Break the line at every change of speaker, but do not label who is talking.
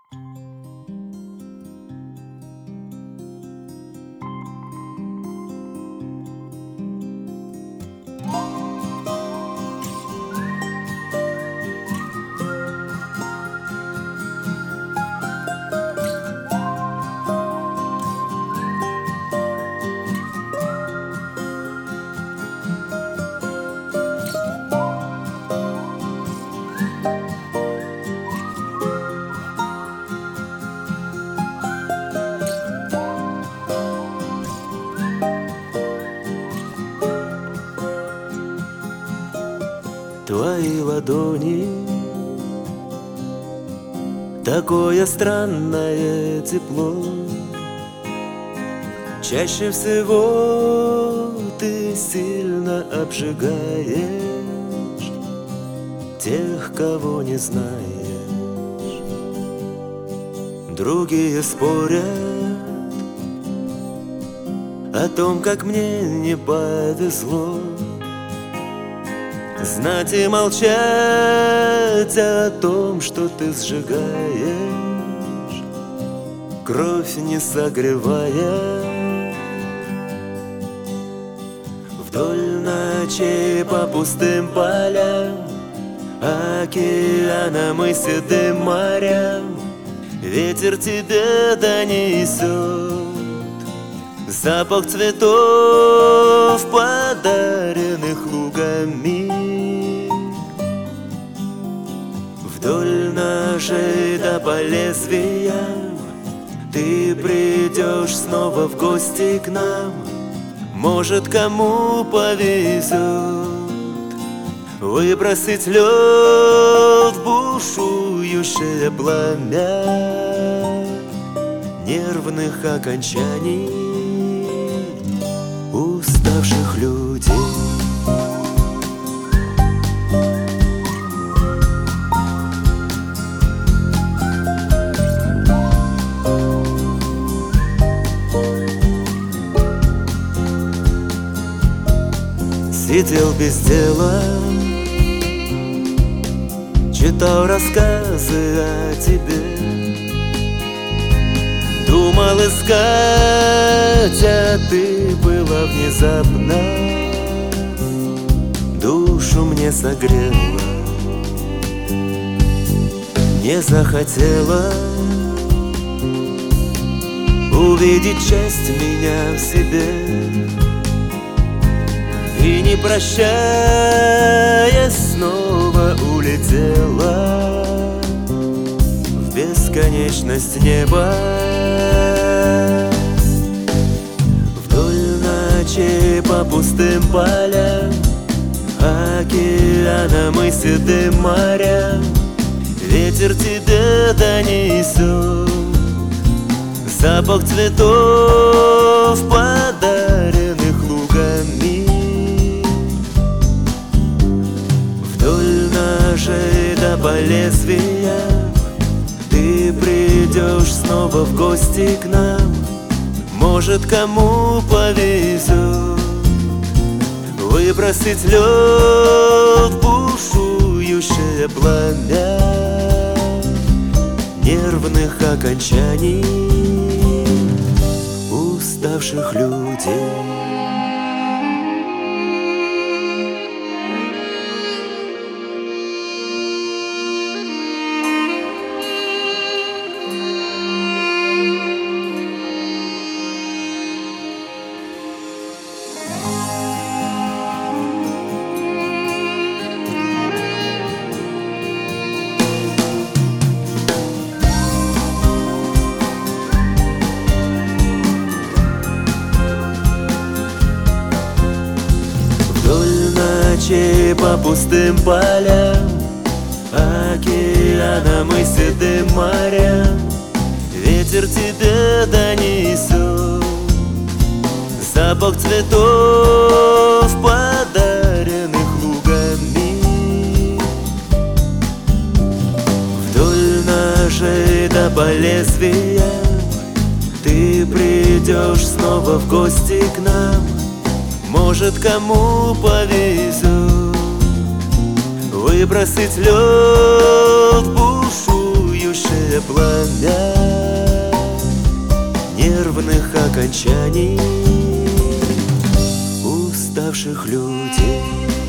Твои ладони, такое странное тепло. Чаще всего ты сильно обжигаешь тех, кого не знаешь. Другие спорят о том, как мне не повезло. Знать и молчать о том, что ты сжигаешь, кровь не согревая. Вдоль ночей по пустым полям, океанам и седым морям ветер тебе донесет запах цветов, подаренных лугами. Вдоль ножей да по лезвиям ты придешь снова в гости к нам. Может, кому повезет выбросить лед в бушующее пламя нервных окончаний уставших людей. Сидел без дела, читал рассказы о тебе, думал искать, а ты была внезапно, душу мне согрела, не захотела увидеть часть меня в себе. И не прощаясь снова улетела в бесконечность неба. Вдоль ночей по пустым полям, океанам и седым морям ветер тебе донесет запах цветов, подаренных лугами. Да по лезвиям ты придешь снова в гости к нам. Может, кому повезет выбросить лед в бушующее пламя нервных окончаний уставших людей. По пустым полям, океанам и седым морям ветер тебе донесет запах цветов, подаренных лугами. Вдоль ножей да по лезвиям ты придешь снова в гости к нам. Может, кому повезет выбросить лед в бушующее пламя окончаний уставших людей.